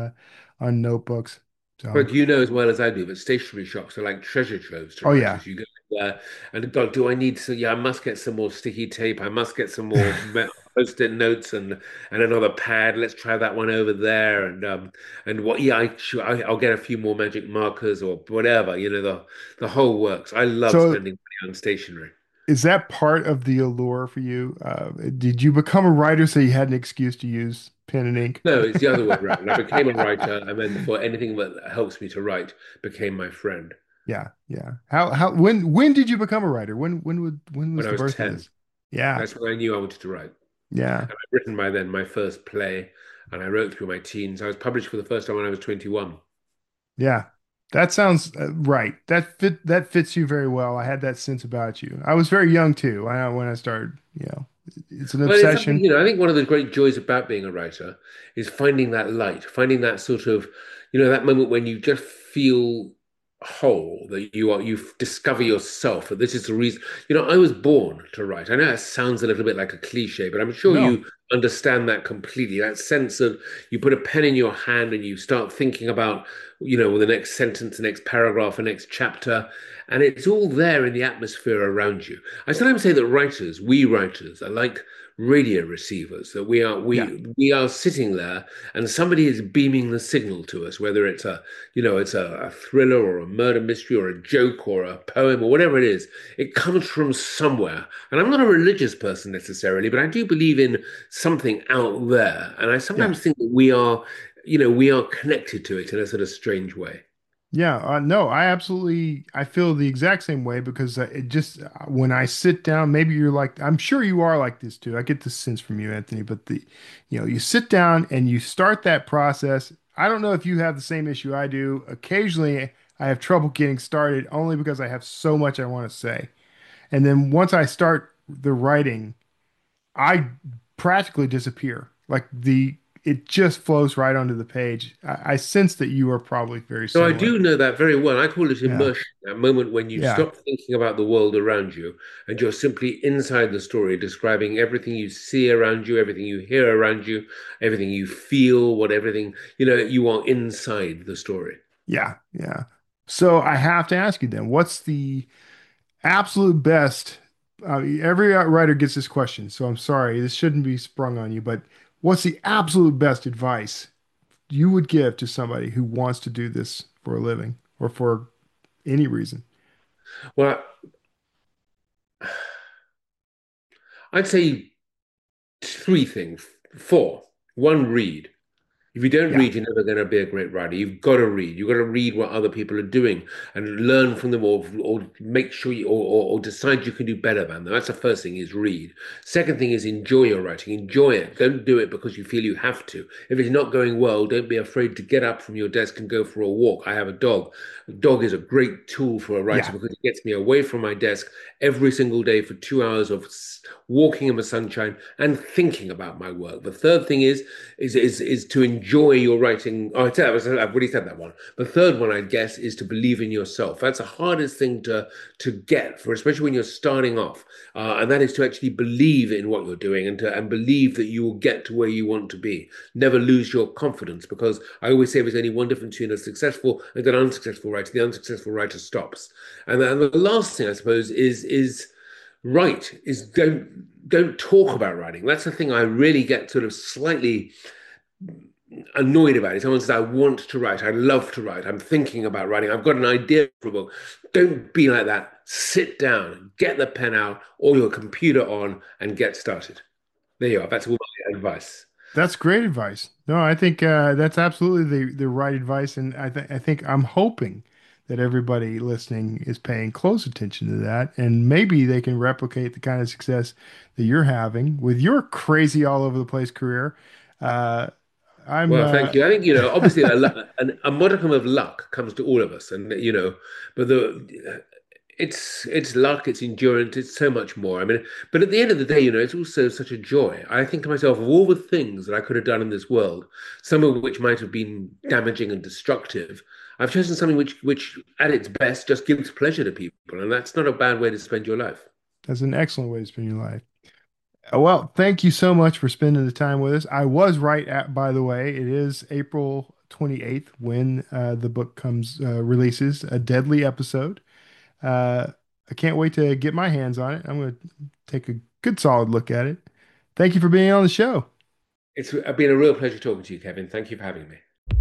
on notebooks. So, But you know as well as I do that stationery shops are like treasure troves to oh yeah. writers. You go there and God, do I need to? Yeah, I must get some more sticky tape. I must get some more post-it notes and another pad. Let's try that one over there. And what? Yeah, I'll get a few more magic markers or whatever. The whole works. I love So spending money on stationery. is that part of the allure for you? Did you become a writer so you had an excuse to use pen and ink? No, it's the other way around. I became a writer, and then for anything that helps me to write became my friend Yeah, yeah. When did you become a writer? When when was I the was birth of 10. this? Yeah, That's when I knew I wanted to write. yeah. And I'd written by then my first play, and I wrote through my teens. I was published for the first time when I was 21. Yeah, that sounds right. That fits you very well. I had that sense about you. I was very young too when I started. It's an Well, it's something, obsession. I think one of the great joys about being a writer is finding that light, finding that sort of, that moment when you just feel whole, that you discover yourself, that this is the reason. I was born to write. I know that sounds a little bit like a cliche, but I'm sure No, you understand that completely. That sense of you put a pen in your hand and you start thinking about, the next sentence, the next paragraph, the next chapter, and it's all there in the atmosphere around you. I sometimes say that we writers, are like radio receivers, that yeah, we are sitting there and somebody is beaming the signal to us, whether it's a thriller or a murder mystery or a joke or a poem or whatever it is. It comes from somewhere. And I'm not a religious person necessarily, but I do believe in something out there. And I yeah. sometimes think that we are connected to it in a sort of strange way. Yeah, no, I feel the exact same way because it just when I sit down, maybe you're like, I'm sure you are like this too. I get this sense from you, Anthony, but you sit down and you start that process. I don't know if you have the same issue I do. Occasionally, I have trouble getting started only because I have so much I want to say. And then once I start the writing, I practically disappear. It just flows right onto the page. I sense that you are probably very So I similar. do know that very well. I call it Yeah. immersion, that moment when you Yeah. stop thinking about the world around you and you're simply inside the story, describing everything you see around you, everything you hear around you, everything you feel, you are inside the story. Yeah. Yeah. So I have to ask you then, what's the absolute best? Every writer gets this question, so I'm sorry, this shouldn't be sprung on you, but what's the absolute best advice you would give to somebody who wants to do this for a living or for any reason? Well, I'd say three things. Four. One, read. If you don't Yeah. read, you're never going to be a great writer. You've got to read. You've got to read what other people are doing and learn from them, or make sure or decide you can do better than them. That's the first thing is read. Second thing is enjoy your writing. Enjoy it. Don't do it because you feel you have to. If it's not going well, don't be afraid to get up from your desk and go for a walk. I have a dog. A dog is a great tool for a writer Yeah. because it gets me away from my desk every single day for 2 hours of walking in the sunshine and thinking about my work. The third thing is to enjoy enjoy your writing. Oh, I've already said that one. The third one, I guess, is to believe in yourself. That's the hardest thing to get for, especially when you're starting off, and that is to actually believe in what you're doing and believe that you will get to where you want to be. Never lose your confidence, because I always say there's only one difference between a successful and an unsuccessful writer. The unsuccessful writer stops. And the last thing, I suppose, is don't talk about writing. That's the thing I really get sort of slightly annoyed about it. Someone says, I want to write, I love to write, I'm thinking about writing, I've got an idea for a book. Don't be like that. Sit down, get the pen out or your computer on and get started. There you are. That's all my advice. That's great advice. No, I think that's absolutely the right advice, and I think I'm hoping that everybody listening is paying close attention to that, and maybe they can replicate the kind of success that you're having with your crazy all over the place career. Uh, I'm Well, thank you. I think, obviously a modicum of luck comes to all of us, and but it's luck, it's endurance, it's so much more. I mean, but at the end of the day, it's also such a joy. I think to myself, of all the things that I could have done in this world, some of which might have been damaging and destructive, I've chosen something which at its best just gives pleasure to people, and that's not a bad way to spend your life. That's an excellent way to spend your life. Well, thank you so much for spending the time with us. I was right by the way, it is April 28th when the book comes releases, A Deadly Episode. I can't wait to get my hands on it. I'm going to take a good solid look at it. Thank you for being on the show. It's been a real pleasure talking to you, Kevin. Thank you for having me.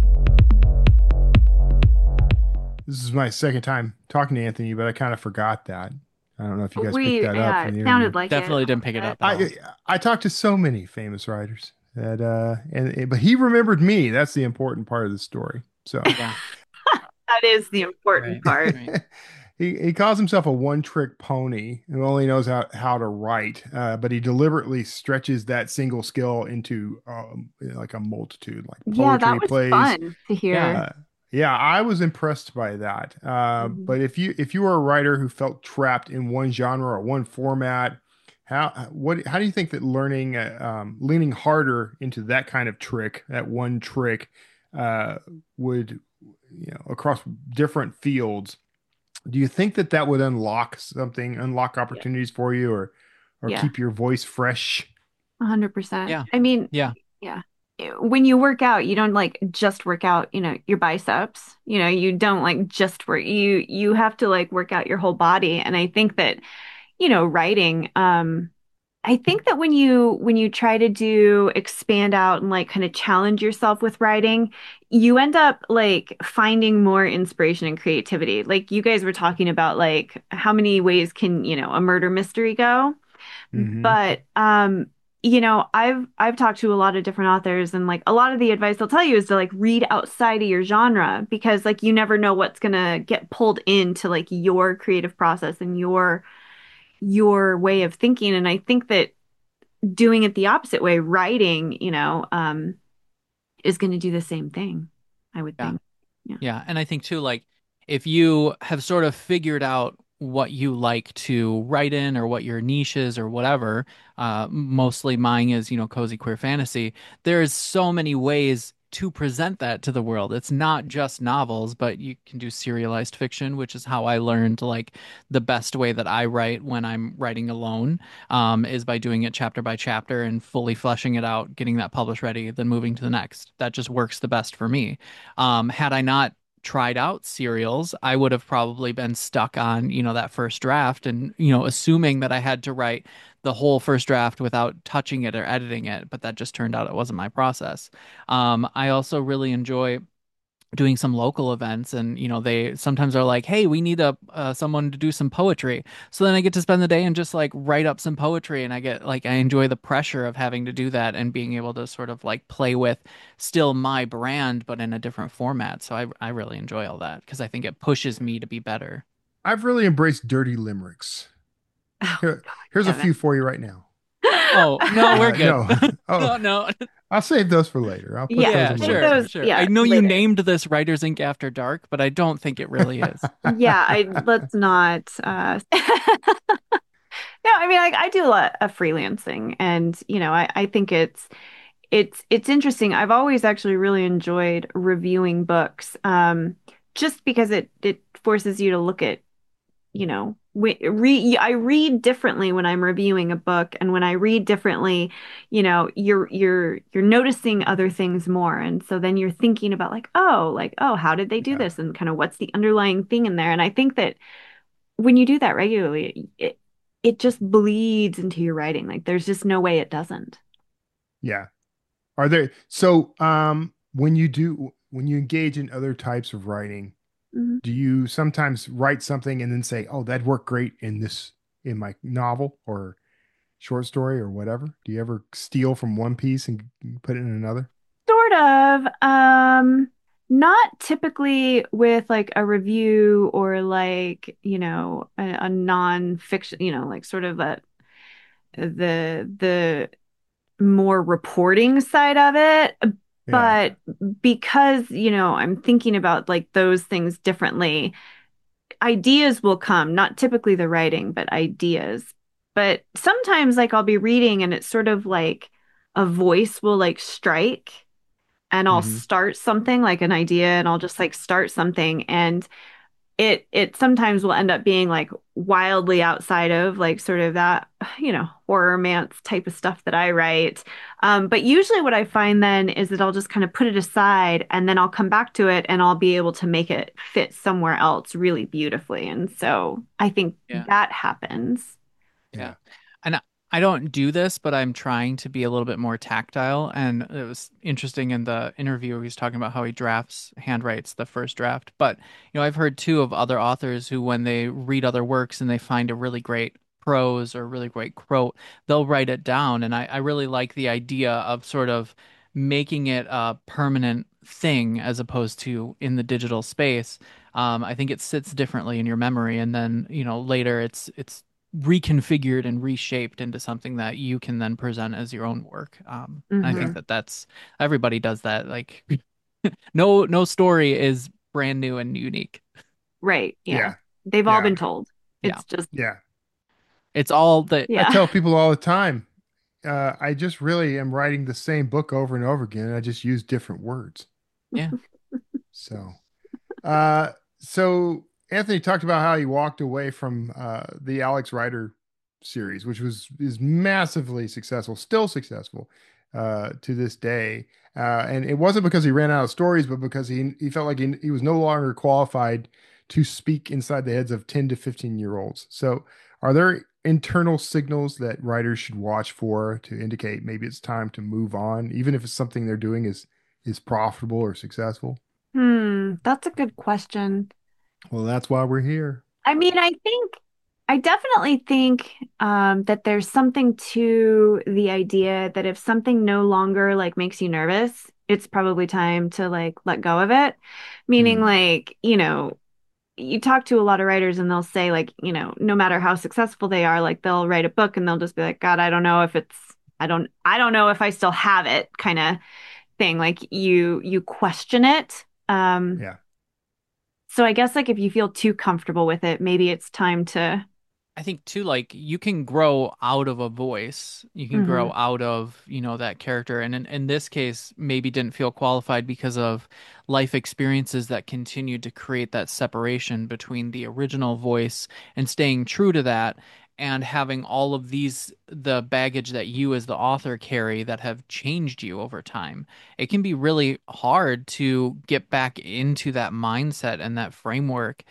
This is my second time talking to Anthony, but I kind of forgot that. I don't know if you guys picked that up from the it sounded interview. like Definitely didn't pick it up at all. I talked to so many famous writers that but he remembered me. That's the important part of the story. So Yeah. That is the important part. Right. he calls himself a one-trick pony who only knows how to write, but he deliberately stretches that single skill into like a multitude, like Yeah, poetry, that was plays. fun to hear. Yeah. Yeah, I was impressed by that. But if you were a writer who felt trapped in one genre or one format, how do you think that leaning harder into that kind of trick, that one trick, would, across different fields, do you think that would unlock opportunities for you, or Yeah. keep your voice fresh? 100%. Yeah. I mean, Yeah. when you work out, you don't like just work out, your biceps. You don't like just work. You have to like work out your whole body. And I think that, writing, I think that when you try to expand out and like kind of challenge yourself with writing, you end up like finding more inspiration and creativity. Like you guys were talking about like how many ways can, a murder mystery go? Mhm. But I've talked to a lot of different authors, and like a lot of the advice they'll tell you is to like read outside of your genre, because like you never know what's gonna get pulled into like your creative process and your way of thinking. And I think that doing it the opposite way, writing, is going to do the same thing, I would Yeah. think. Yeah. And I think too, like if you have sort of figured out what you like to write in or what your niche is or whatever, mostly mine is, cozy queer fantasy. There's so many ways to present that to the world. It's not just novels, but you can do serialized fiction, which is how I learned like the best way that I write when I'm writing alone, is by doing it chapter by chapter and fully fleshing it out, getting that published ready, then moving to the next. That just works the best for me. Had I not tried out serials, I would have probably been stuck on, that first draft and, assuming that I had to write the whole first draft without touching it or editing it. But that just turned out it wasn't my process. I also really enjoy doing some local events, and they sometimes are like, hey, we need someone to do some poetry, so then I get to spend the day and just like write up some poetry, and I enjoy the pressure of having to do that and being able to sort of like play with still my brand but in a different format. So I really enjoy all that because I think it pushes me to be better. I've really embraced dirty limericks. Here's a Kevin. few for you right now. Oh no, we're good. No. Oh, No. I'll save those for later. I'll put Yeah, those in sure. later. Those- Sure. yeah, I know you later. named this Writers Inc. After Dark, but I don't think it really is. Yeah, let's not. No, I mean, I do a lot of freelancing, and I think it's interesting. I've always actually really enjoyed reviewing books, just because it forces you to look at, I read differently when I'm reviewing a book, and when I read differently, you're noticing other things more, and so then you're thinking about like, oh, how did they do Yeah. this, and kind of what's the underlying thing in there. And I think that when you do that regularly, it just bleeds into your writing. Like there's just no way it doesn't. Yeah. Are there so when you engage in other types of writing, Mhm. do you sometimes write something and then say, "Oh, that worked great in my novel or short story or whatever"? Do you ever steal from one piece and put it in another? Sort of. Not typically with like a review or like, a non-fiction, like sort of the more reporting side of it. Yeah. But because, I'm thinking about like those things differently, ideas will come, not typically the writing, but ideas. But sometimes like I'll be reading and it's sort of like a voice will like strike, and I'll Hmm. start something like an idea, and I'll just like start something, and it sometimes will end up being like wildly outside of like sort of that, horror romance type of stuff that I write. But usually what I find then is that I'll just kind of put it aside, and then I'll come back to it, and I'll be able to make it fit somewhere else really beautifully. And so I think Yeah. that happens. Yeah. Yeah. And I don't do this, but I'm trying to be a little bit more tactile. And it was interesting in the interview, he was talking about how he handwrites the first draft. But, I've heard too of other authors who, when they read other works and they find a really great prose or really great quote, they'll write it down. And I really like the idea of sort of making it a permanent thing as opposed to in the digital space. I think it sits differently in your memory, and then later it's reconfigured and reshaped into something that you can then present as your own work. And I think Yeah. Hmm. that that's everybody does that. Like no story is brand new and unique. Right. Yeah. Yeah. They've all Yeah. been told. Yeah, It's just, Yeah. it's all the I yeah. tell people all the time, I just really am writing the same book over and over again. I just use different words. yeah. So, uh, so Anthony talked about how he walked away from the Alex Rider series, which is massively successful, still successful to this day. And it wasn't because he ran out of stories, but because he felt like he was no longer qualified to speak inside the heads of 10 to 15-year-olds. So, are there internal signals that writers should watch for to indicate maybe it's time to move on, even if it's something they're doing is profitable or successful? That's a good question. Well, that's why we're here. I mean, I definitely think that there's something to the idea that if something no longer like makes you nervous, it's probably time to like let go of it. Meaning Hmm. like, you talk to a lot of writers and they'll say like, no matter how successful they are, like they'll write a book and they'll just be like, God, I don't know if I don't know if I still have it kind of thing. Like you question it. Yeah. So I guess like if you feel too comfortable with it, maybe it's time to. I think too, like you can grow out of a voice. You can Mhm. grow out of, that character. And in this case, maybe didn't feel qualified because of life experiences that continued to create that separation between the original voice and staying true to that, and having all of the baggage that you as the author carry that have changed you over time. It can be really hard to get back into that mindset and that framework.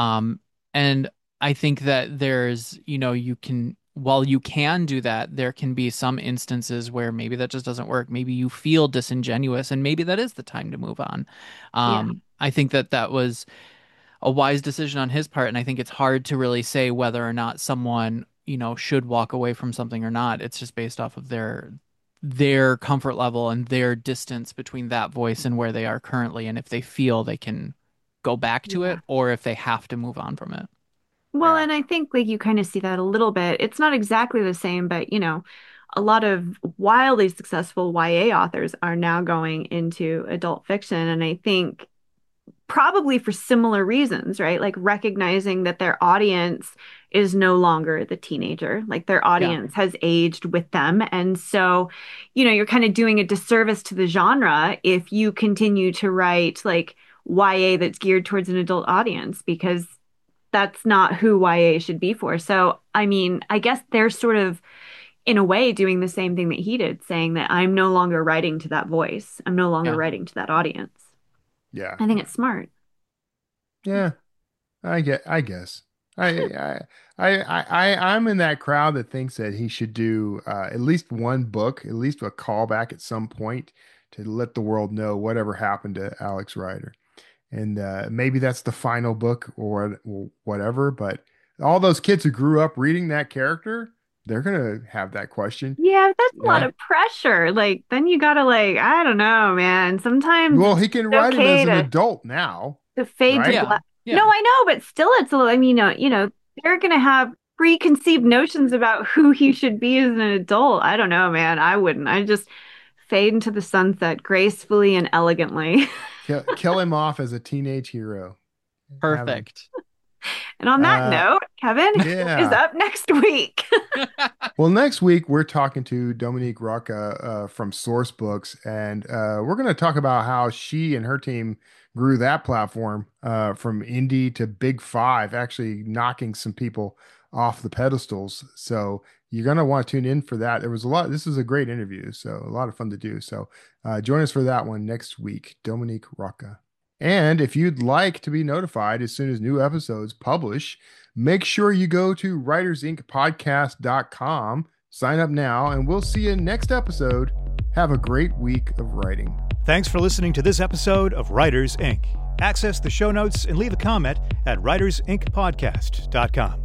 And I think that while you can do that, there can be some instances where maybe that just doesn't work. Maybe you feel disingenuous, and maybe that is the time to move on. Yeah. I think that that was a wise decision on his part, and I think it's hard to really say whether or not someone, should walk away from something or not. It's just based off of their comfort level and their distance between that voice and where they are currently, and if they feel they can go back to it Yeah. or if they have to move on from it. Well, Yeah. and I think like you kind of see that a little bit. It's not exactly the same, but a lot of wildly successful YA authors are now going into adult fiction. And I think probably for similar reasons, right? Like recognizing that their audience is no longer the teenager, like their audience has aged with them. And so, you're kind of doing a disservice to the genre if you continue to write like YA that's geared towards an adult audience, because that's not who YA should be for. So, I mean, I guess they're sort of, in a way, doing the same thing that he did, saying that I'm no longer writing to that voice. I'm no longer writing to that audience. Yeah. I think it's smart. Yeah. I guess. I'm in that crowd that thinks that he should do at least one book, at least a callback at some point to let the world know whatever happened to Alex Rider. And maybe that's the final book or whatever. But all those kids who grew up reading that character, they're going to have that question. Yeah, that's a lot of pressure. Like, then you got to I don't know, man. Sometimes he can write it as an adult now. To fade right? to black. Yeah. No, I know, but still it's a little, I mean, they're going to have preconceived notions about who he should be as an adult. I don't know, man. I wouldn't. I just fade into the sunset gracefully and elegantly. Kill him off as a teenage hero. Perfect. And on that note, Kevin is up next week. Well, next week we're talking to Dominique Rocca from Sourcebooks, and we're going to talk about how she and her team grew that platform from indie to big five, actually knocking some people off the pedestals. So you're going to want to tune in for that. This is a great interview, so a lot of fun to do. So join us for that one next week, Dominique Rocca. And if you'd like to be notified as soon as new episodes publish, make sure you go to writersincpodcast.com, sign up now, and we'll see you next episode. Have a great week of writing. Thanks for listening to this episode of Writers Inc. Access the show notes and leave a comment at writersincpodcast.com.